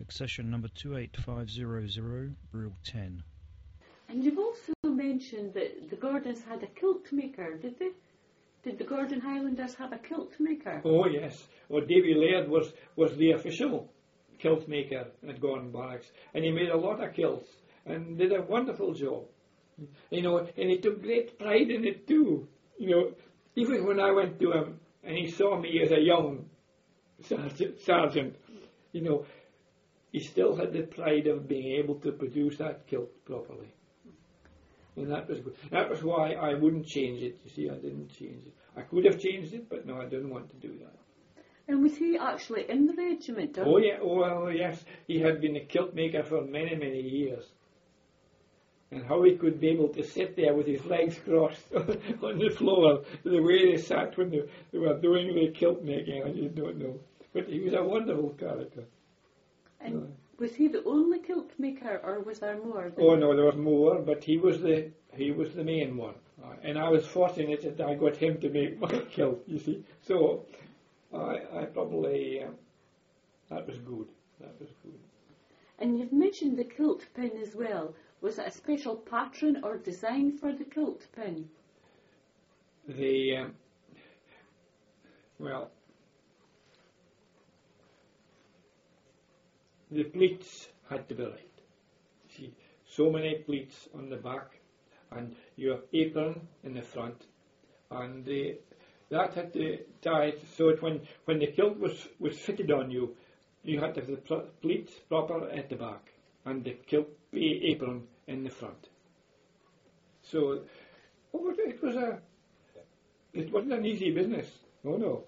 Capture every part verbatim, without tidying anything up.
Accession number two eight five zero zero, Brill ten. And you've also mentioned that the Gordons had a kilt maker, did they? Did the Gordon Highlanders have a kilt maker? Oh yes. Well, Davy Laird was, was the official kilt maker at Gordon Barracks, and he made a lot of kilts and did a wonderful job. You know, and he took great pride in it too. You know, even when I went to him and he saw me as a young sergeant, sergeant, you know, he still had the pride of being able to produce that kilt properly. And that was good. That was why I wouldn't change it. You see, I didn't change it. I could have changed it, but no, I didn't want to do that. And was he actually in the regiment? Oh yeah, oh well, yes. He had been a kilt maker for many, many years. And how he could be able to sit there with his legs crossed on the floor, the way they sat when they, they were doing the kilt making, I just don't know. But he was a wonderful character. And uh, was he the only kilt maker, or was there more? Oh no, there was more, but he was the he was the main one. Uh, and I was fortunate that I got him to make my kilt, you see. So I, I probably, uh, that was good. That was good. And you've mentioned the kilt pin as well. Was it a special pattern or design for the kilt pin? The, um, well, the pleats had to be right. See, so many pleats on the back, and your apron in the front, and the, that had to tie it so that when, when the kilt was, was fitted on you, you had to have the pl- pleats proper at the back, and the kilt apron in the front. So, oh, it was a, it wasn't an easy business. Oh no.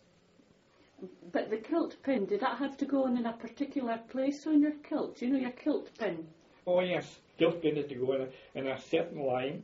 But the kilt pin, did that have to go on in a particular place on your kilt? You know, your kilt pin? Oh yes, kilt pin had to go in a, in a certain line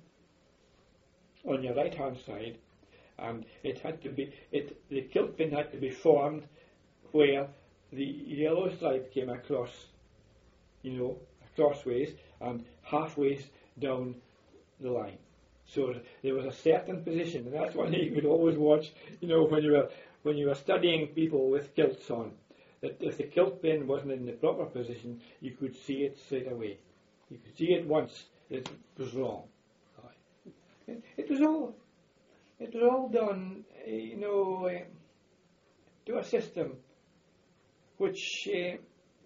on your right hand side, and it had to be, it the kilt pin had to be formed where the yellow stripe came across, you know, crossways and halfways down the line. So there was a certain position, and that's one you could always watch, you know, when you were when you were studying people with kilts on, that if the kilt pin wasn't in the proper position, you could see it straight away. You could see it once it was wrong. It, it was all it was all done, you know, uh, to a system which uh,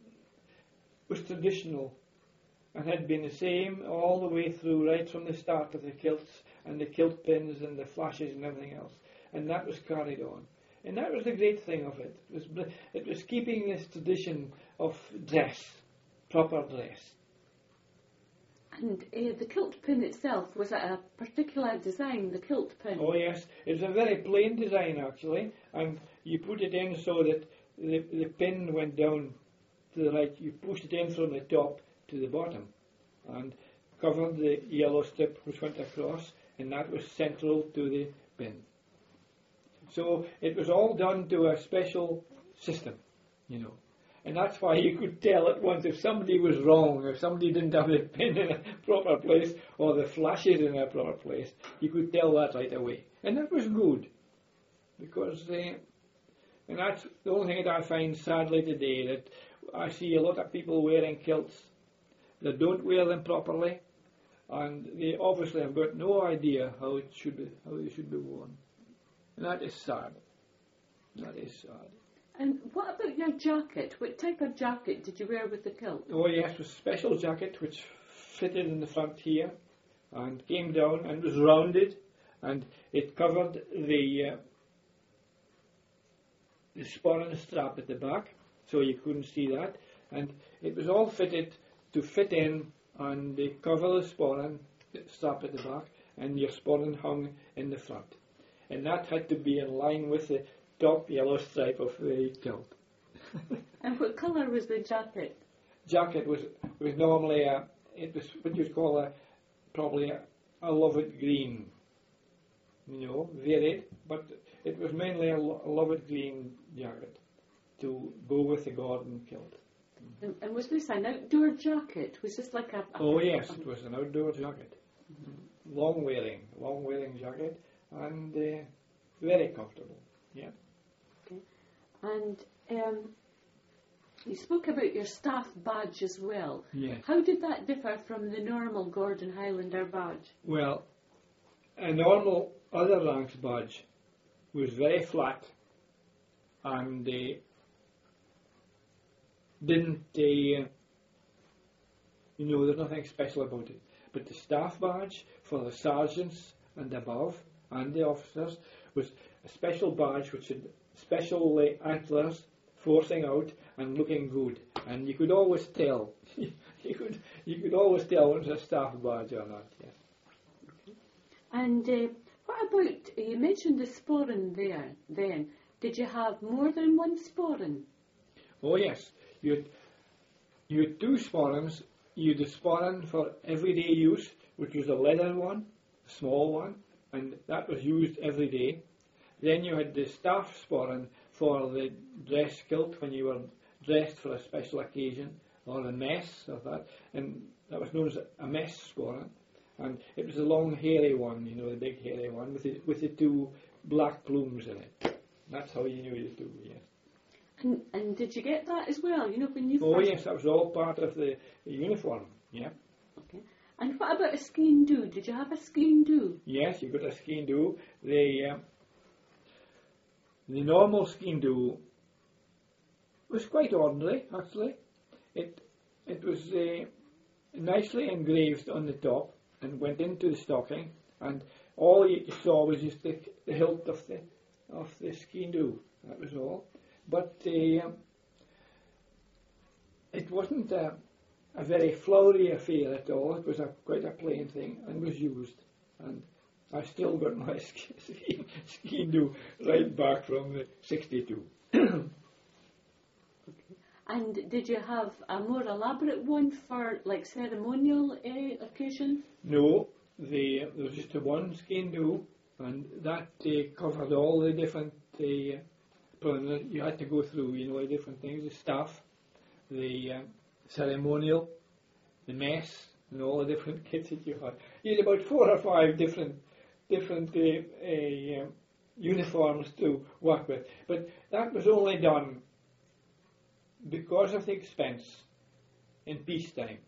was traditional and had been the same all the way through, right from the start of the kilts and the kilt pins and the flashes and everything else. And that was carried on. And that was the great thing of it. It was, it was keeping this tradition of dress, proper dress. And uh, the kilt pin itself, was it a particular design, the kilt pin? Oh yes, it was a very plain design actually, and you put it in so that the, the pin went down to the right. You pushed it in from the top to the bottom and covered the yellow strip which went across, and that was central to the pin. So it was all done to a special system, you know. And that's why you could tell at once if somebody was wrong, if somebody didn't have the pin in a proper place or the flashes in a proper place, you could tell that right away. And that was good, because, uh, and that's the only thing that I find sadly today, that I see a lot of people wearing kilts that don't wear them properly, and they obviously have got no idea how it should be, how they should be worn. And that is sad. That is sad. And what about your jacket? What type of jacket did you wear with the kilt? Oh yes, it was a special jacket which fitted in the front here and came down and was rounded, and it covered the uh, the sporran strap at the back, so you couldn't see that, and it was all fitted to fit in and they cover the sporran strap at the back, and your sporran hung in the front. And that had to be in line with the top yellow stripe of the kilt. And what colour was the jacket? Jacket was was normally a, it was what you'd call a, probably a, a lovett green, you know, varied, but it was mainly a, lo- a lovett green jacket to go with the Gordon kilt. And, and was this an outdoor jacket? Was this like a... a oh yes, it was an outdoor jacket. Mm-hmm. Long wearing, long wearing jacket, and uh, very comfortable, yeah. Okay. And um, You spoke about your staff badge as well. Yes. How did that differ from the normal Gordon Highlander badge? Well, a normal other ranks badge was very flat and they didn't, uh, you know, there's nothing special about it. But the staff badge for the sergeants and above and the officers was a special badge which had special uh, antlers forcing out and looking good, and you could always tell. you could you could always tell when it was a staff badge or not. Yes. And uh, what about, you mentioned the sporran there then. Did you have more than one sporran? Oh yes, you had, you had two sporrans. You had the sporran for everyday use, which was a leather one, a small one, and that was used every day. Then you had the staff sporran for the dress kilt when you were dressed for a special occasion or a mess or that, and that was known as a mess sporran. And it was a long hairy one, you know, the big hairy one with the, with the two black plumes in it. That's how you knew the two, yes. And, and did you get that as well, you know, when you Oh first... yes, that was all part of the, the uniform, yeah. Okay. And what about a skeen do? Did you have a skeen do? Yes, you got a skeen do. The, um, the normal skeen do was quite ordinary, actually. It, it was uh, nicely engraved on the top and went into the stocking, and all you saw was just the, the hilt of the of the skeen do. That was all. But uh, it wasn't a, a very flowery affair at all. It was a, quite a plain thing and was used. And I still got my skeen, skeen do right back from the sixty-two. And did you have a more elaborate one for like ceremonial uh, occasions? No, the, there was just a one skeen do, and that uh, covered all the different uh, preliminaries you had to go through, you know, the different things, the staff, the um, ceremonial, the mess, and all the different kits that you had. You had about four or five different different uh, uh, um, uniforms to work with, but that was only done because of the expense in peacetime.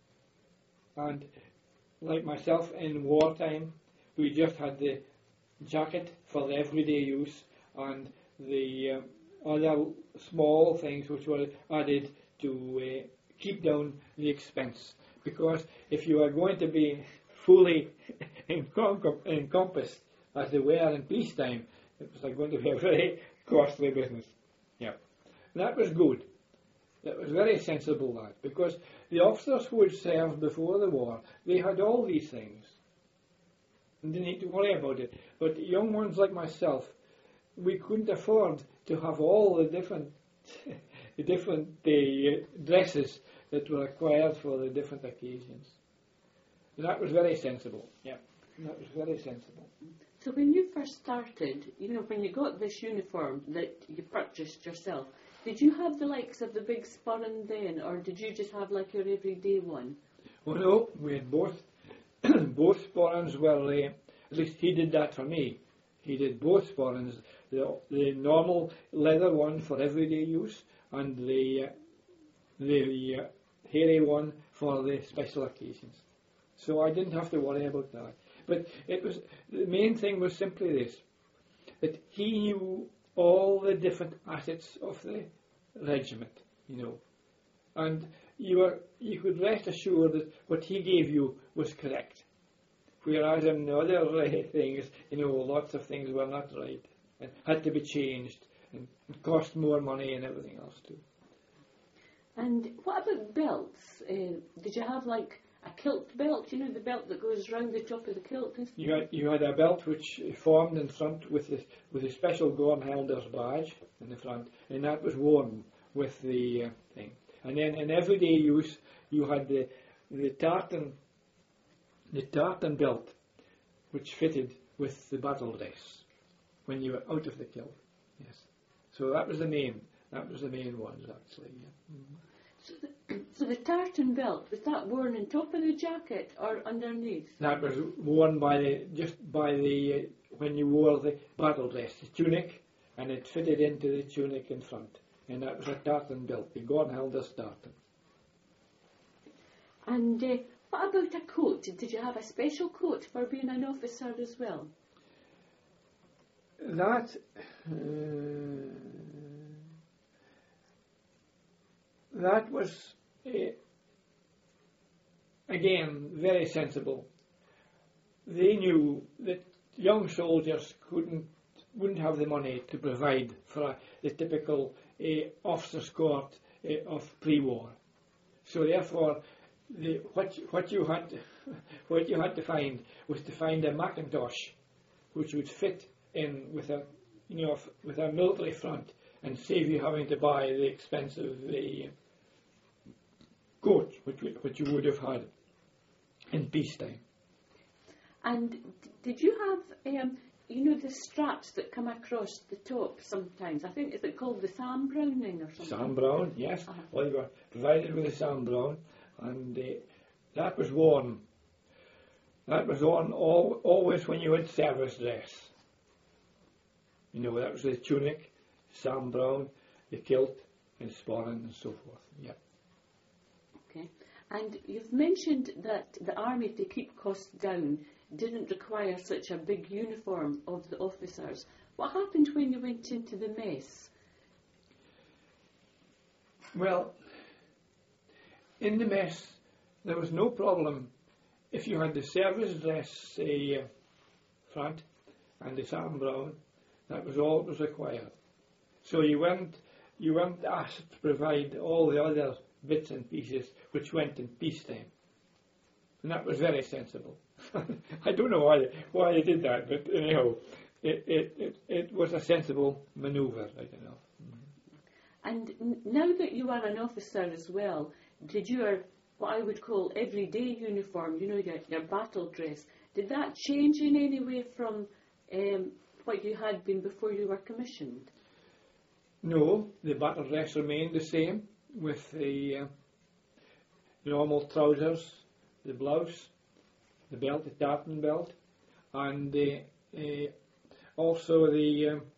And like myself in wartime, we just had the jacket for the everyday use and the um, other small things which were added to uh, keep down the expense. Because if you are going to be fully encom- encompassed as they were in peacetime, it was like going to be a very costly business. Yeah, and that was good. That was very sensible, that, because the officers who had served before the war, they had all these things and didn't need to worry about it. But young ones like myself, we couldn't afford to have all the different the different uh, dresses that were required for the different occasions. And that was very sensible. Yeah, that was very sensible. So when you first started, you know, when you got this uniform that you purchased yourself, did you have the likes of the big sporran then, or did you just have like your everyday one? Oh no, we had both. Both sporrans were, uh, at least he did that for me. He did both sporrans, the, the normal leather one for everyday use and the, uh, the uh, hairy one for the special occasions. So I didn't have to worry about that. But it was, the main thing was simply this, that he knew all the different assets of the regiment, you know, and you were you could rest assured that what he gave you was correct. Whereas in the other uh, things, you know, lots of things were not right and had to be changed and it cost more money and everything else too. And what about belts? Uh, did you have like a kilt belt, you know, the belt that goes round the top of the kilt? You had, you had a belt which formed in front with the, with a special Gordon Highlander's badge in the front, and that was worn with the uh, thing. And then in everyday use, you had the the tartan, the tartan belt, which fitted with the battle dress when you were out of the kilt. Yes. So that was the main, that was the main ones actually. Yeah. Mm-hmm. So the, so the tartan belt, was that worn on top of the jacket or underneath? That was worn by the, just by the, uh, when you wore the battle dress, the tunic, and it fitted into the tunic in front. and that was a tartan belt, the Gornhilder's tartan. And uh, what about a coat? Did you have a special coat for being an officer as well? That, uh, that was, uh, again, very sensible. They knew that young soldiers couldn't, wouldn't have the money to provide for a, the typical uh, officer's court uh, of pre-war. So therefore, the, what, what, you had to, what you had to find was to find a Macintosh which would fit in with a, you know, with a military front and save you having to buy the expensive uh, coat which, which you would have had in peacetime. And d- did you have, um, you know, the straps that come across the top sometimes? I think, is it called the Sam Browning or something? Sam Brown, yes. Uh-huh. Well, you were provided with a Sam Brown, and uh, that was worn. That was worn all, always when you had service dress. You know, that was the tunic, Sam Brown, the kilt, and sporran, and so forth. Yeah. Okay. And you've mentioned that the army, to keep costs down, didn't require such a big uniform of the officers. What happened when you went into the mess? Well, in the mess, there was no problem if you had the service dress uh, front and the Sam Brown. That was all that was required. So you weren't, you weren't asked to provide all the other bits and pieces which went in peacetime. And that was very sensible. I don't know why why they did that, but anyhow, it, it, it, it was a sensible manoeuvre, I don't know. And n- now that you are an officer as well, did your, what I would call everyday uniform, you know, your, your battle dress, did that change in any way from um, what you had been before you were commissioned? No, the battle dress remained the same, with the uh, normal trousers, the blouse, the belt, the tartan belt, and uh, uh, also the, um,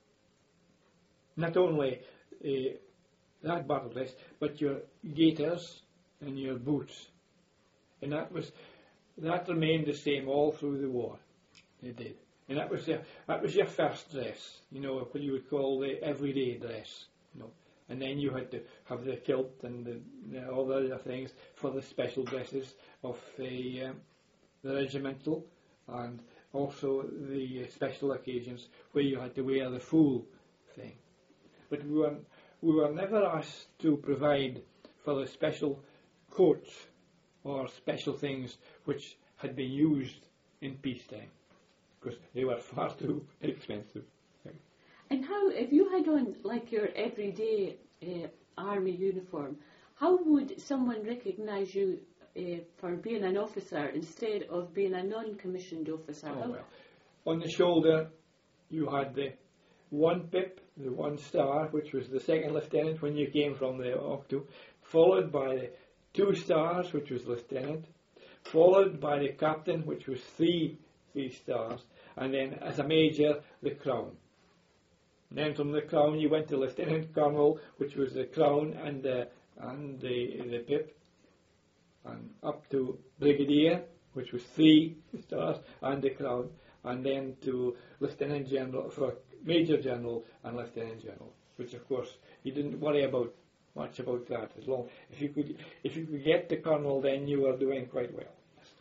not only uh, that battle dress, but your gaiters and your boots. And that was, that remained the same all through the war. It did. And that was your, that was your first dress, you know, what you would call the everyday dress, you know. And then you had to have the kilt and the, the, all the other things for the special dresses of the, um, the regimental, and also the uh, special occasions where you had to wear the full thing. But we were, we were never asked to provide for the special coats or special things which had been used in peacetime, because they were far too expensive. And how, if you had on like your everyday uh, army uniform, how would someone recognise you uh, for being an officer instead of being a non-commissioned officer? Oh, How- well. On the shoulder you had the one pip, the one star, which was the second lieutenant when you came from the Octo, followed by the two stars, which was lieutenant, followed by the captain, which was three three stars, and then as a major, the crown. Then from the crown you went to lieutenant colonel, which was the crown and the and the the pip, and up to brigadier, which was three stars and the crown, and then to lieutenant general, for major general and lieutenant general, which of course you didn't worry about much about that. As long if you could if you could get the colonel, then you were doing quite well.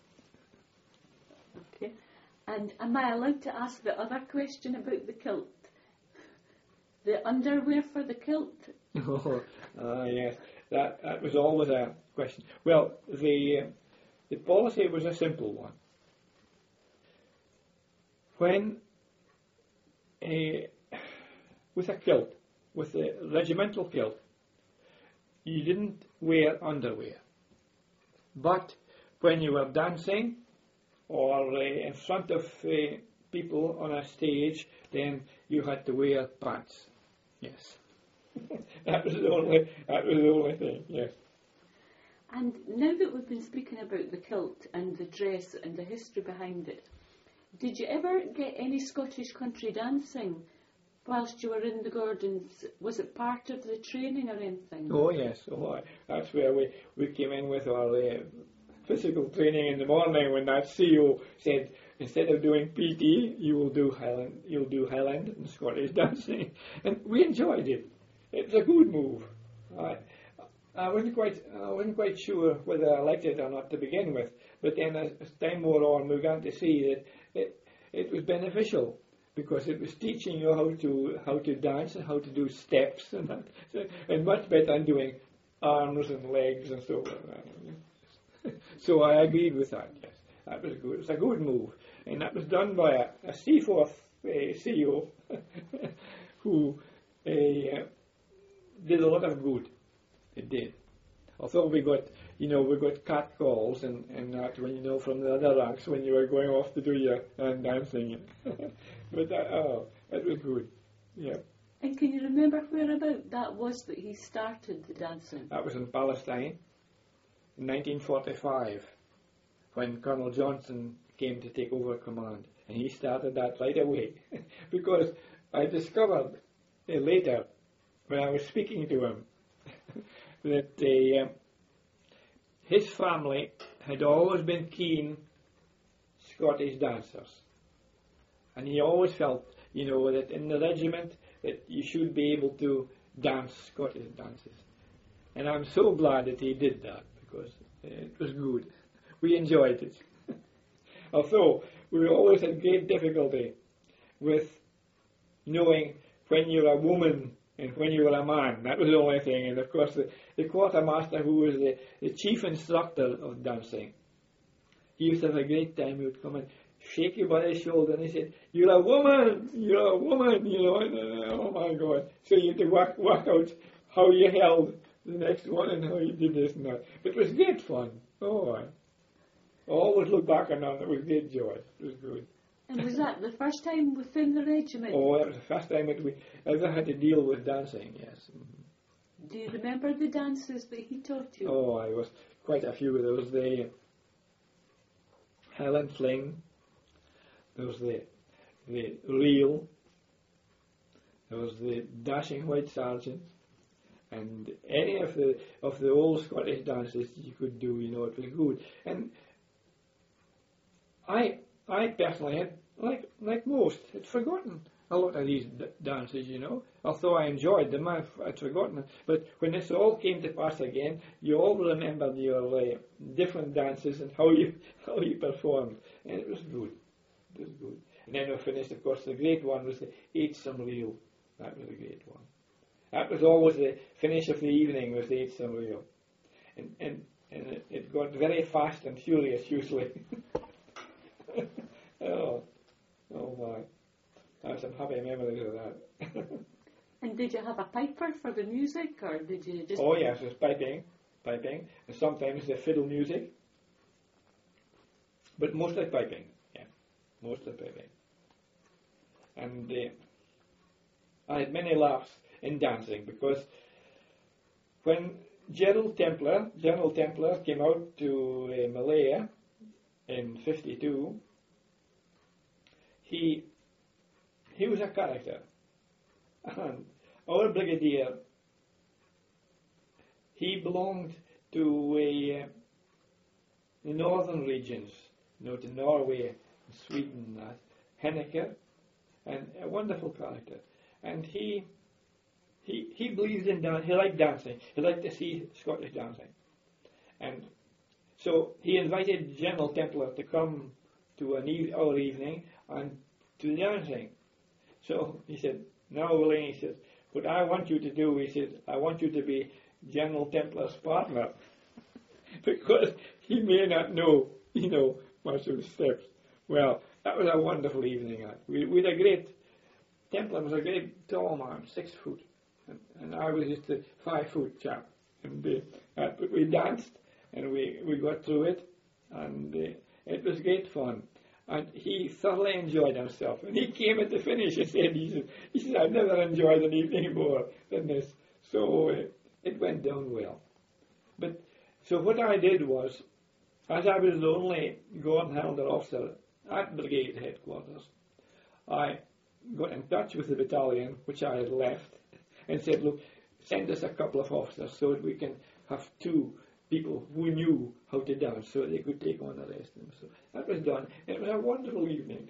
Okay. And am I allowed to ask the other question about the kilt? The underwear for the kilt? Oh, ah, yes, that that was always a question. Well, the uh, the policy was a simple one. When a with a kilt, with a regimental kilt, you didn't wear underwear. But when you were dancing or uh, in front of uh, people on a stage, then you had to wear pants. Yes. that was the only that was the only thing, yes. And now that we've been speaking about the kilt and the dress and the history behind it, did you ever get any Scottish country dancing whilst you were in the Gordons, was it part of the training or anything? Oh yes, oh, I- that's where we, we came in with our uh, physical training in the morning when that C E O said, instead of doing P T, you will do Highland, you'll do Highland and Scottish dancing, and we enjoyed it. It was a good move. I, I wasn't quite, I wasn't quite sure whether I liked it or not to begin with, but then as, as time wore on, we began to see that it, it was beneficial because it was teaching you how to how to dance and how to do steps and that, so, and much better than doing arms and legs and so on. So I agreed with that. Yes, that was good. It was a good move, and that was done by a, a Seaforth uh, C E O who uh, did a lot of good. It did. Although we got, you know, we got cat calls and, and that when, you know, from the other ranks when you were going off to do your uh, dancing. But that, oh, it was good. Yeah. And can you remember whereabout that was that he started the dancing? That was in Palestine in nineteen forty-five when Colonel Johnson came to take over command. And he started that right away. Because I discovered uh, later when I was speaking to him that uh, um, his family had always been keen Scottish dancers. And he always felt, you know, that in the regiment that you should be able to dance Scottish dances. And I'm so glad that he did that because uh, it was good. We enjoyed it. Although we always had great difficulty with knowing when you're a woman and when you were a man. That was the only thing. And of course the, the quartermaster, who was the, the chief instructor of dancing, he used to have a great time. He would come and shake you by the shoulder and he said, "You're a woman, you're a woman," you know, and, uh, oh my God. So you had to work, work out how you held the next one and how you did this and that. But it was great fun. Oh, I always look back on that. It was great joy. It was good. And was that the first time within the regiment? Oh, that was the first time that we ever had to deal with dancing, yes. Mm-hmm. Do you remember the dances that he taught you? Oh, I was quite a few. There was the Highland Fling, there was the the Reel, there was the Dashing White Sergeant, and any of the of the old Scottish dances you could do, you know, it was good. And I I personally had, like like most, had forgotten a lot of these d- dances, you know. Although I enjoyed them, I've, I'd forgotten them. But when this all came to pass again, you all remembered your uh, different dances and how you how you performed, and it was good. It was good. And then we finished, of course, the great one was the Eight Some Reel. That was a great one. That was always the finish of the evening, was the Eight Some Reel. And, and, and it, it got very fast and furious, usually. oh, oh my. I have some happy memories of that. And did you have a piper for the music, or did you just... Oh yes, there's piping, piping, and sometimes the fiddle music. But mostly piping, yeah, mostly piping. And uh, I had many laughs in dancing because when Gerald Templar, General Templar came out to uh, Malaya in fifty-two, he he was a character. And our brigadier, he belonged to a, uh, the northern regions, you know, to Norway, Sweden, uh, Henniker, and a wonderful character. And he he he believed in dance. He liked dancing. He liked to see Scottish dancing. And so he invited General Templar to come to an eve- our evening and to the dancing. So he said, "Now, Willie," he said, "what I want you to do," he said, "I want you to be General Templar's partner." Because he may not know, you know, much of the steps. Well, that was a wonderful evening. We, we had a great, Templar was a great tall man, six foot, and, and I was just a five foot chap. And uh, uh, but we danced, and we, we got through it, and uh, it was great fun. And he thoroughly enjoyed himself. And he came at the finish and said, he said, he said "I've never enjoyed an evening more than this." So uh, it went down well. But so what I did was, as I was the only Gordon Highland officer at brigade headquarters, I got in touch with the battalion, which I had left, and said, look, send us a couple of officers so that we can have two people who knew how to dance so they could take on the rest of them. So that was done. It was a wonderful evening.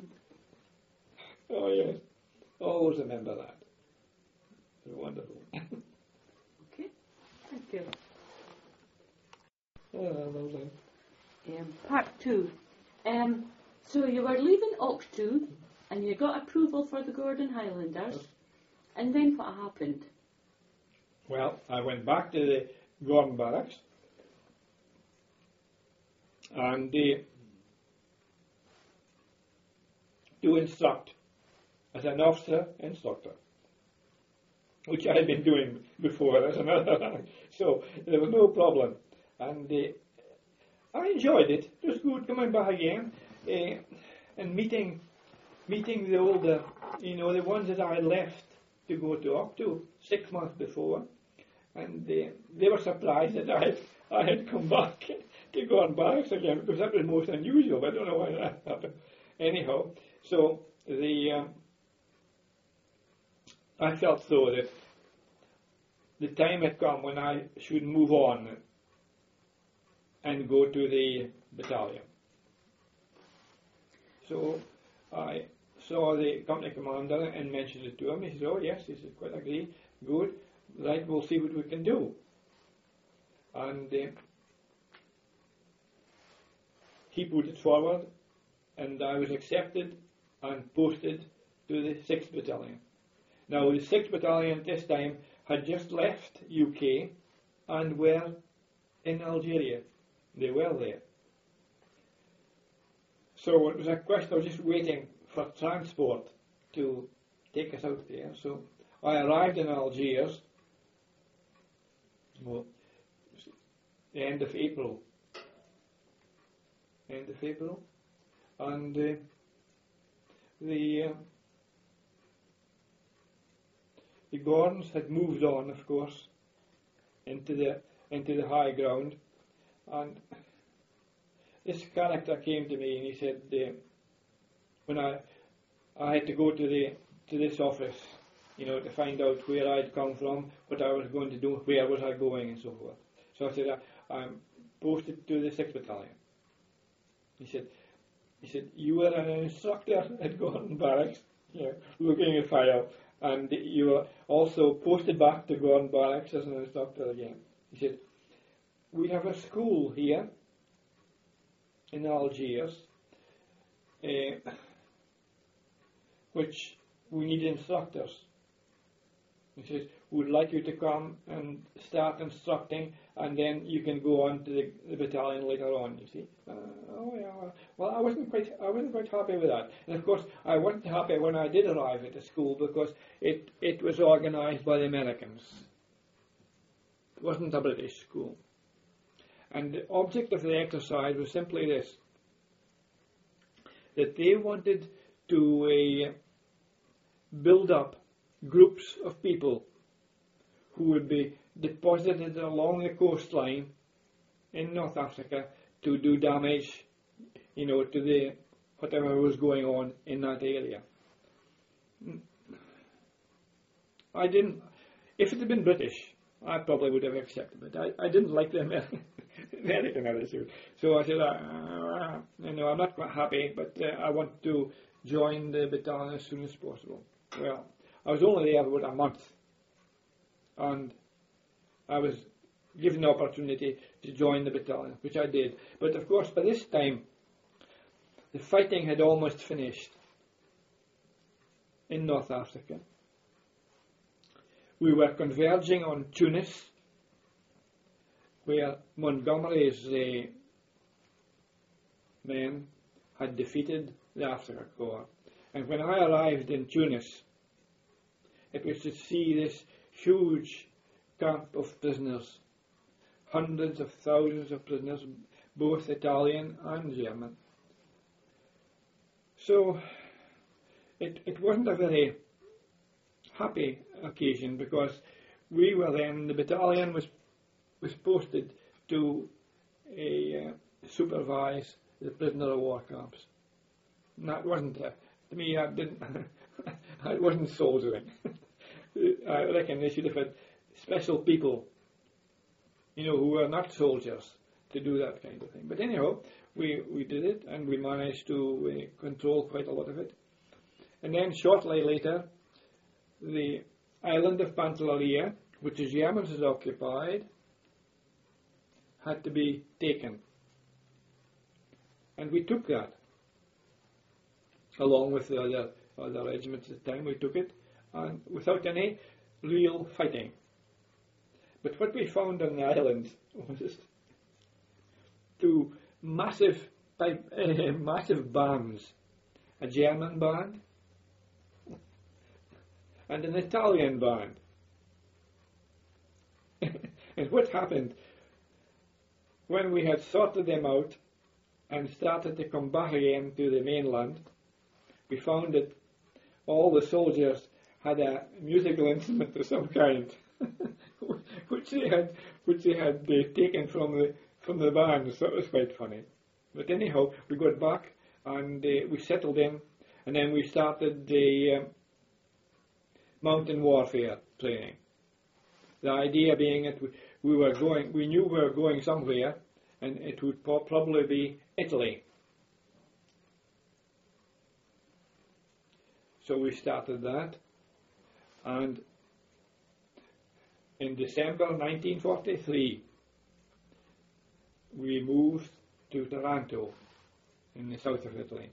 Oh, yes. Always remember that. It was wonderful. Okay, thank you. Oh, well done. Um, part two. Um, so you were leaving Octu and you got approval for the Gordon Highlanders. And then what happened? Well, I went back to the Gordon Barracks and uh, to instruct as an officer instructor, which I had been doing before as another rank. So there was no problem. And uh, I enjoyed it. It was good coming back again uh, and meeting meeting the older, you know, the ones that I had left to go to Octu six months before. And uh, they were surprised that I had, I had come back to Gordon Barracks again, because that was most unusual. But I don't know why that happened. Anyhow, so the um, I felt so that the time had come when I should move on and go to the battalion. So I saw the company commander and mentioned it to him. He said, oh yes, he said, quite agree, good, right, we'll see what we can do. And uh, he put it forward, and I was accepted and posted to the sixth Battalion. Now the sixth Battalion at this time had just left U K and were in Algeria. They were there. So it was a question of just waiting for transport to take us out there. So I arrived in Algiers, well, the end of April. End of April. And uh, the uh, the Gordons had moved on, of course, into the into the high ground, and this character came to me and he said, uh, when I I had to go to the to this office, you know, to find out where I'd come from, what I was going to do, where was I going, and so forth. So I said, I, I'm posted to the sixth Battalion. He said, he said, you were an instructor at Gordon Barracks, you know, looking at fire, and you were also posted back to Gordon Barracks as an instructor again. He said, we have a school here in Algiers, uh, which we need instructors. He says, we would like you to come and start instructing, and then you can go on to the, the battalion later on, you see. Uh, oh yeah, well I wasn't quite I wasn't quite happy with that. And of course I wasn't happy when I did arrive at the school, because it, it was organised by the Americans. It wasn't a British school. And the object of the exercise was simply this, that they wanted to uh, build up groups of people who would be deposited along the coastline in North Africa to do damage, you know, to the whatever was going on in that area. I didn't, if it had been British, I probably would have accepted it. I, I didn't like the American, American attitude. So I said, uh, you know, I'm not quite happy, but uh, I want to join the battalion as soon as possible. Well, I was only there about a month, and I was given the opportunity to join the battalion, which I did. But of course, by this time, the fighting had almost finished in North Africa. We were converging on Tunis, where Montgomery's uh, men had defeated the Afrika Korps. And when I arrived in Tunis, it was to see this huge camp of prisoners, hundreds of thousands of prisoners, both Italian and German. So it, it wasn't a very happy occasion, because we were then, the battalion was was posted to uh, supervise the prisoner of war camps. And that wasn't, uh, to me, I didn't, It wasn't soldiering. I reckon they should have had special people, you know, who were not soldiers to do that kind of thing. But anyhow, we, we did it, and we managed to uh, control quite a lot of it. And then shortly later, the island of Pantelleria, which the Germans had occupied, had to be taken. And we took that, along with the other, other regiments at the time. We took it, and without any real fighting. But what we found on the island was two massive, pipe, uh, massive bands, a German band and an Italian band. And what happened, when we had sorted them out and started to come back again to the mainland, we found that all the soldiers had a musical instrument of some kind, which they had, which they had uh, taken from the from the band. So it was quite funny. But anyhow, we got back and uh, we settled in, and then we started the uh, mountain warfare training. The idea being that we, we were going, we knew we were going somewhere, and it would po- probably be Italy. So we started that, and in December nineteen forty-three, we moved to Taranto in the south of Italy.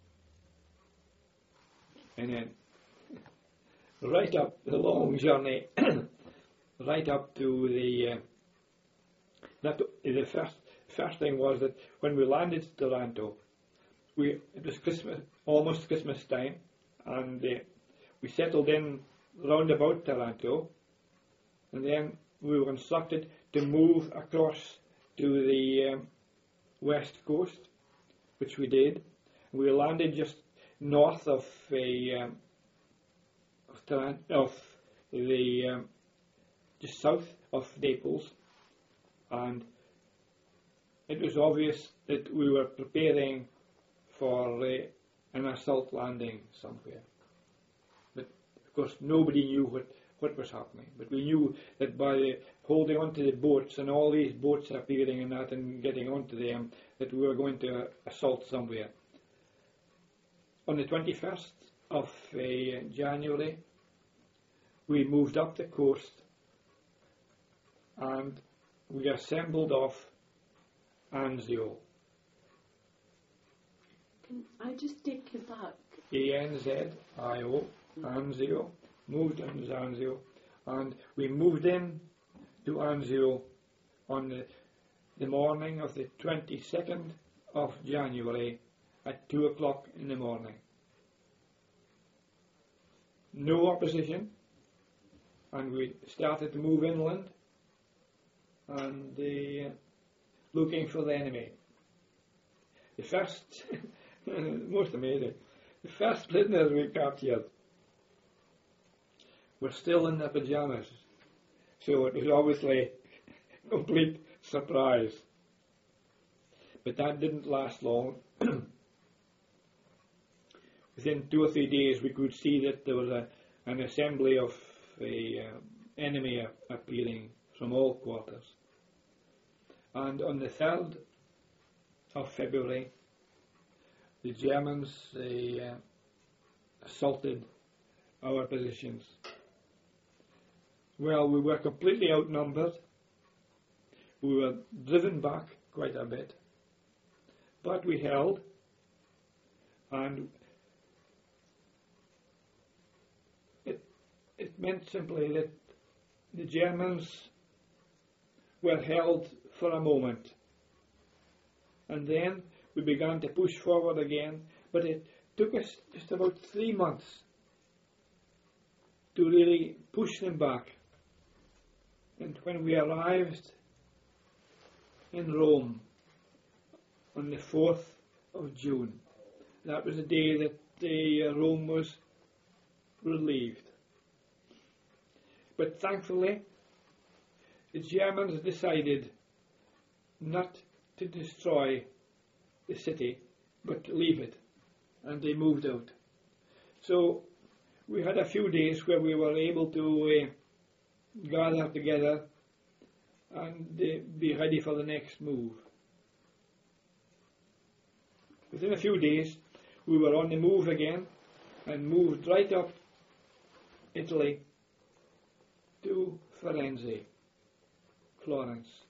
And then right up the long journey, right up to the, uh, that, the first, first thing was that when we landed in Taranto, we, it was Christmas, almost Christmas time, and uh, we settled in round about Taranto, and then we were instructed to move across to the um, west coast, which we did. We landed just north of a um, of, Taran- of the um, just south of Naples, and it was obvious that we were preparing for uh, an assault landing somewhere. But of course, nobody knew what, what was happening. But we knew that by the holding onto the boats and all these boats appearing and that and getting onto them, that we were going to assault somewhere. On the twenty-first of uh, January, we moved up the coast and we assembled off Anzio. Can I just take you back? A N Z I O, Anzio, moved into Anzio, and we moved in to Anzio on the, the morning of the twenty-second of January at two o'clock in the morning. No opposition, and we started to move inland and uh, looking for the enemy. The first, most amazing, the first prisoners we captured were still in their pajamas, so it was obviously a complete surprise. But that didn't last long. Within two or three days we could see that there was a, an assembly of the uh, enemy a- appearing from all quarters. And on the third of February, the Germans they, uh, assaulted our positions. Well, we were completely outnumbered. We were driven back quite a bit, but we held, and it, it meant simply that the Germans were held for a moment, and then we began to push forward again, but it took us just about three months to really push them back. And when we arrived in Rome on the fourth of June, that was the day that the uh, Rome was relieved. But thankfully, the Germans decided not to destroy the city, but to leave it, and they moved out. So we had a few days where we were able to uh, gather together and uh, be ready for the next move. Within a few days, we were on the move again and moved right up Italy to Firenze, Florence.